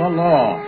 the law.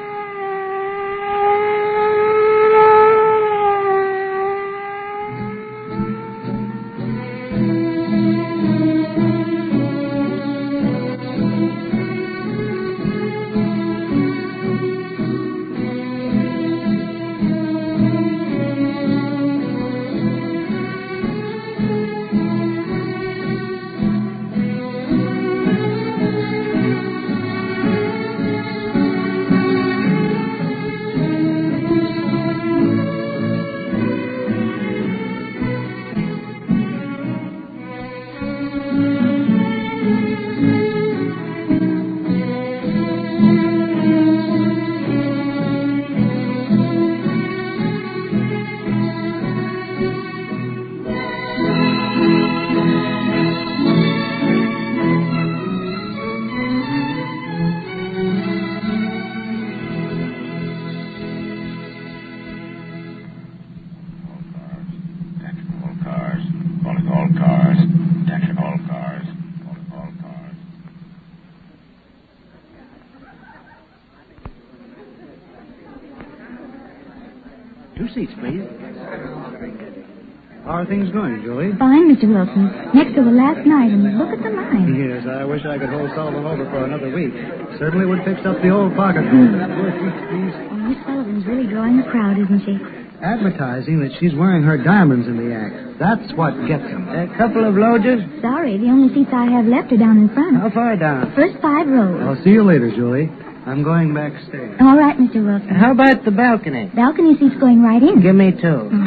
Two seats, please. How are things going, Julie? Fine, Mr. Wilson. Next to the last night, and look at the line. Yes, I wish I could hold Sullivan over for another week. Certainly would fix up the old pocketbook. Oh, Miss Sullivan's really drawing a crowd, isn't she? Advertising that she's wearing her diamonds in the act. That's what gets them. A couple of lodgers? Sorry, the only seats I have left are down in front. How far down? First 5 rows. I'll see you later, Julie. I'm going backstage. All right, Mr. Wilson. How about the balcony? Balcony seats going right in. Give me 2.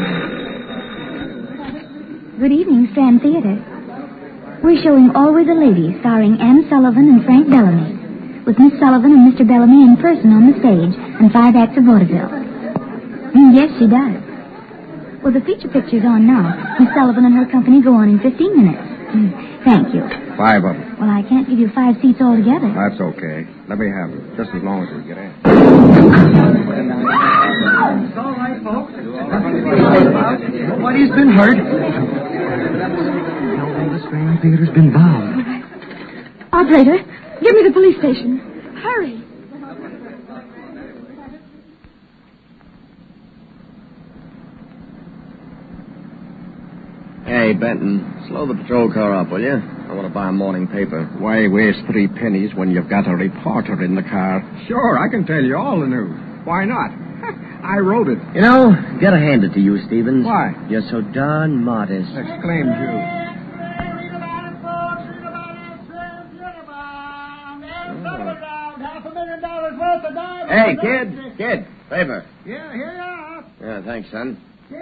Good evening, Strand Theater. We're showing Always a Lady, starring Anne Sullivan and Frank Bellamy, with Miss Sullivan and Mr. Bellamy in person on the stage and 5 acts of vaudeville. Yes, she does. Well, the feature picture's on now. Miss Sullivan and her company go on in 15 minutes. Thank you. 5 of them. Well, I can't give you 5 seats altogether. That's okay. Let me have them, just as long as we get in. It's all right, folks. Nobody's been hurt. No, the Strand Theater's been bombed. Operator, give me the police station. Hurry. Hey, Benton, slow the patrol car up, will you? I want to buy a morning paper. Why waste 3 pennies when you've got a reporter in the car? Sure, I can tell you all the news. Why not? I wrote it. You know, gotta hand it to you, Stevens. Why? You're so darn modest. Exclaimed you. Hey, kid, paper. Yeah, here you are. Yeah, thanks, son.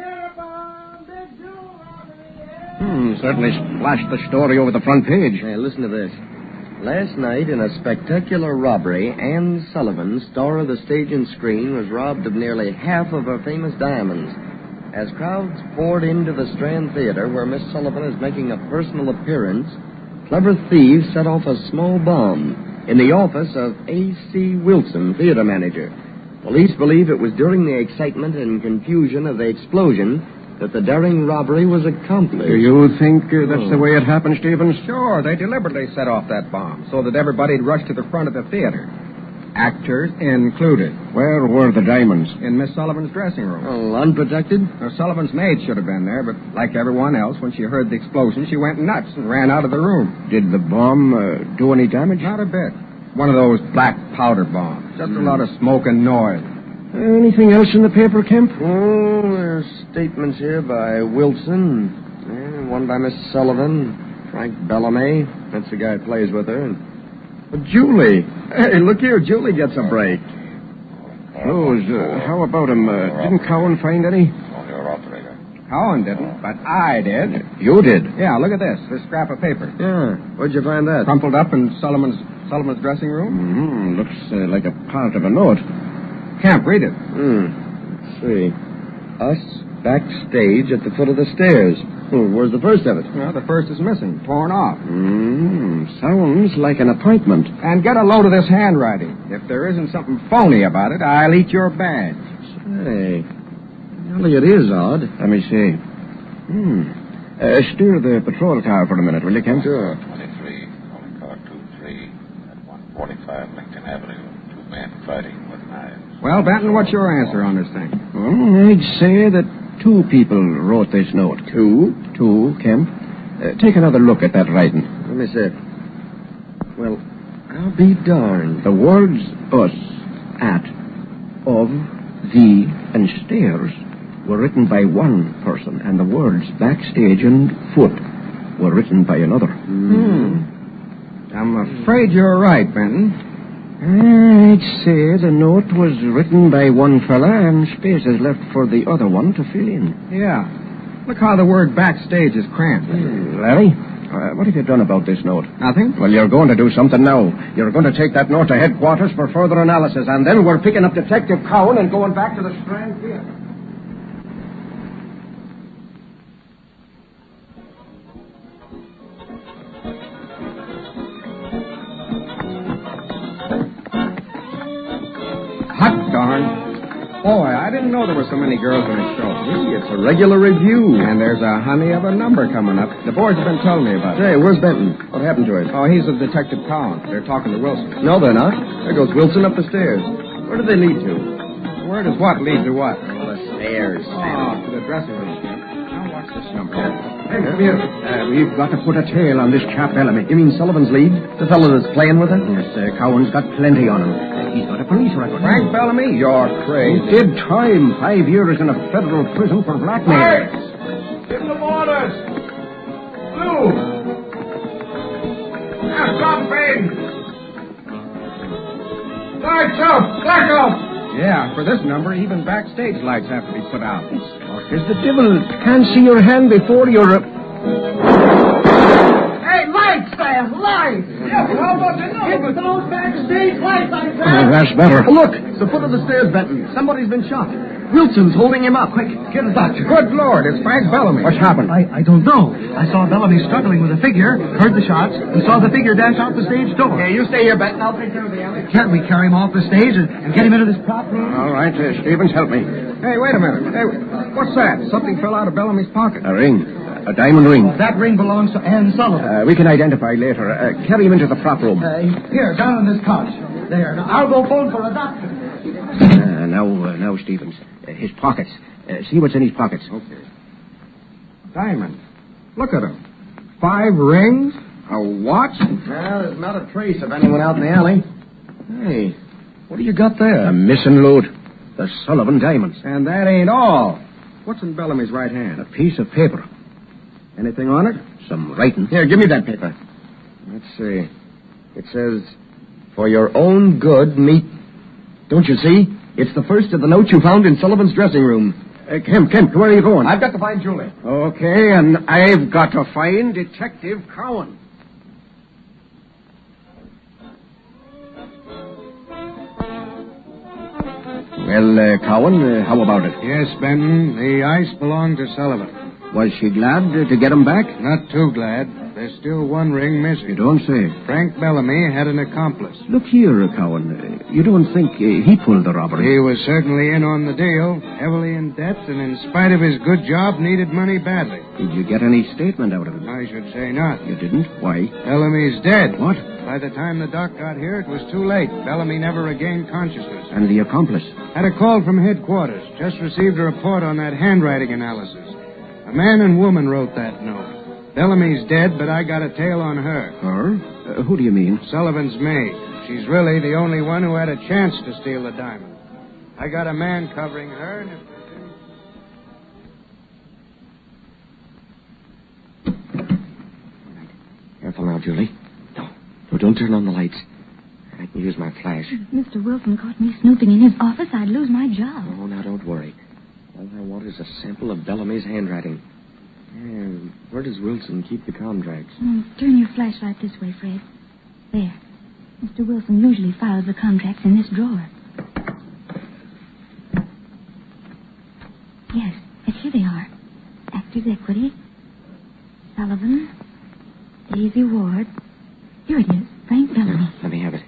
Certainly splashed the story over the front page. Hey, listen to this. Last night, in a spectacular robbery, Anne Sullivan, star of the stage and screen, was robbed of nearly half of her famous diamonds. As crowds poured into the Strand Theater, where Miss Sullivan is making a personal appearance, clever thieves set off a small bomb in the office of A.C. Wilson, theater manager. Police believe it was during the excitement and confusion of the explosion that the daring robbery was accomplished. Do you think that's the way it happened, Stevens? Sure, they deliberately set off that bomb so that everybody'd rush to the front of the theater. Actors included. Where were the diamonds? In Miss Sullivan's dressing room. Oh, unprotected? Now, Sullivan's maid should have been there, but like everyone else, when she heard the explosion, she went nuts and ran out of the room. Did the bomb do any damage? Not a bit. One of those black powder bombs. Just a lot of smoke and noise. Anything else in the paper, Kemp? Oh, there's statements here by Wilson, one by Miss Sullivan, Frank Bellamy. That's the guy who plays with her. And Julie. Hey, look here. Julie gets a break. Rose, how about him? Didn't Cowan find any? Cowan didn't, but I did. You did? Yeah, look at this scrap of paper. Yeah. Where'd you find that? Crumpled up in Sullivan's dressing room. Looks like a part of a note. Can't read it. Let's see. Us backstage at the foot of the stairs. Where's the first of it? Well, the first is missing, torn off. Sounds like an appointment. And get a load of this handwriting. If there isn't something phony about it, I'll eat your badge. Say, really, it is odd. Let me see. Steer the patrol car for a minute, will you, Kemp? Sure. 23, calling car 23 at 145 Lincoln Avenue. 2 men fighting with knives. Well, Benton, what's your answer on this thing? Well, I'd say that 2 people wrote this note. 2? 2, Kemp. Take another look at that writing. Let me see. Well, I'll be darned. The words us, at, of, thee, and stairs were written by one person, and the words backstage and foot were written by another. I'm afraid you're right, Benton. I'd say the note was written by one fella and spaces left for the other one to fill in. Yeah. Look how the word backstage is cramped. Larry, what have you done about this note? Nothing? Well, you're going to do something now. You're going to take that note to headquarters for further analysis, and then we're picking up Detective Cowan and going back to the Strand Theater. Hot darn. Boy, I didn't know there were so many girls in this show. Gee, it's a regular review. And there's a honey of a number coming up. The boys have been telling me about it. Say, where's Benton? What happened to him? Oh, he's with Detective Cowan. They're talking to Wilson. No, they're not. There goes Wilson up the stairs. Where do they lead to? Where does what lead to what? The stairs. Oh, to the dressing room. Now, what's this number? Hey, come here. We've got to put a tail on this chap, Bellamy. You mean Sullivan's lead? The fellow that's playing with him? Yes, Cowan's got plenty on him. He's got a police record. Frank Bellamy? You're He crazy. did time. 5 years in a federal prison for blackmail. Give them orders! Blue! Stop fading! Lights up! Blackout! Yeah, for this number, even backstage lights have to be put out. Dark as the devil. Can't see your hand before you're... Hey, lights there, lights! Yeah, but how about the number? It's those backstage lights, I Oh, said! that's better. Oh, look! It's the foot of the stairs, Benton. Somebody's been shot. Wilson's holding him up. Quick, get a doctor. Good Lord, it's Frank Bellamy. What's happened? I don't know. I saw Bellamy struggling with a figure, heard the shots, and saw the figure dash out the stage door. Yeah, you stay here, Benton. I'll take care of the alley. Can't we carry him off the stage and get him into this prop room? All right, Stevens, help me. Hey, wait a minute. Hey, what's that? Something fell out of Bellamy's pocket. A ring. A diamond ring. That ring belongs to Ann Sullivan. We can identify later. Carry him into the prop room. Here, down on this couch. There. Now, I'll go phone for a doctor. Now, Stevens. His pockets. See what's in his pockets. Okay. Diamond. Look at him. 5 rings, a watch. Well, there's not a trace of anyone out in the alley. Hey, what do you got there? A missing load. The Sullivan diamonds. And that ain't all. What's in Bellamy's right hand? A piece of paper. Anything on it? Some writing. Here, give me that paper. Let's see. It says, for your own good, meet... Don't you see? It's the first of the notes you found in Sullivan's dressing room. Kemp, where are you going? I've got to find Julie. Okay, and I've got to find Detective Cowan. Well, Cowan, how about it? Yes, Benton. The ice belonged to Sullivan. Was she glad to get him back? Not too glad. There's still one ring You missing. don't say. Frank Bellamy had an accomplice. Look here, Cowan. You don't think he pulled the robbery? He was certainly in on the deal, heavily in debt, and in spite of his good job, needed money badly. Did you get any statement out of him? I should say not. You didn't? Why? Bellamy's dead. What? By the time the doc got here, it was too late. Bellamy never regained consciousness. And the accomplice? Had a call from headquarters. Just received a report on that handwriting analysis. A man and woman wrote that note. Bellamy's dead, but I got a tail on her. Her? Who do you mean? Sullivan's maid. She's really the only one who had a chance to steal the diamond. I got a man covering her, and Careful now, Julie. No, don't turn on the lights. I can use my flash. If Mr. Wilson caught me snooping in his office, I'd lose my job. Oh, now, don't worry. All I want is a sample of Bellamy's handwriting. And where does Wilson keep the contracts? Turn your flashlight this way, Fred. There. Mr. Wilson usually files the contracts in this drawer. Yes, here they are. Actors' Equity, Sullivan, Daisy Ward. Here it is, Frank Bellamy. Let me have it.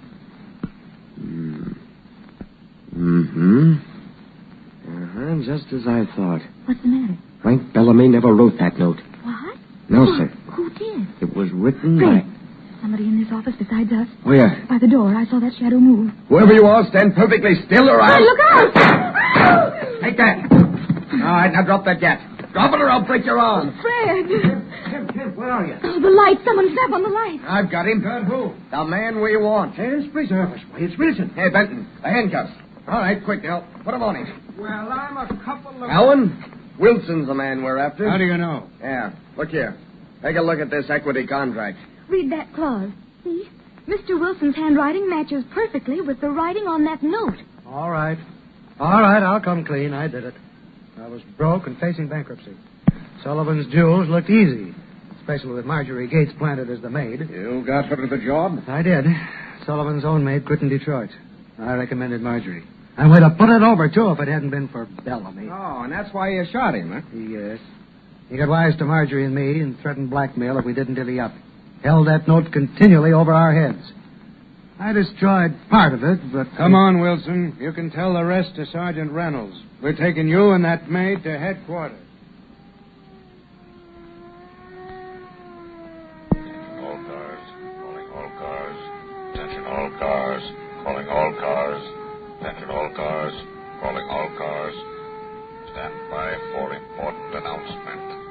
Mm-hmm. Just as I thought. What's the matter? Frank Bellamy never wrote that note. What? No, sir. Who did? It was written Fred, by... somebody in this office besides us? Where? By the door. I saw that shadow move. Whoever you are, stand perfectly still or Hey, I'll... look out! Take that. All right, now drop that gat. Drop it or I'll break your arm. Fred! Tim, where are you? Oh, the light. Someone snap on the light. I've got him. Got who? The man we want. Yes, preserve us. Why, it's Wilson. Hey, Benton, the handcuffs. All right, quick now. Put them on him. Well, I'm a couple of... Allen, Wilson's the man we're after. How do you know? Yeah, look here. Take a look at this equity contract. Read that clause. See? Mr. Wilson's handwriting matches perfectly with the writing on that note. All right. All right, I'll come clean. I did it. I was broke and facing bankruptcy. Sullivan's jewels looked easy, especially with Marjorie Gates planted as the maid. You got her to the job? I did. Sullivan's own maid quit in Detroit. I recommended Marjorie. I would have put it over, too, if it hadn't been for Bellamy. Oh, and that's why you shot him, huh? Yes. He got wise to Marjorie and me and threatened blackmail if we didn't divvy up. Held that note continually over our heads. I destroyed part of it, but... Come on, Wilson. You can tell the rest to Sergeant Reynolds. We're taking you and that maid to headquarters. All cars. Calling all cars. Attention all cars. Calling all cars. Attention all cars. Calling all cars. Stand by for important announcement.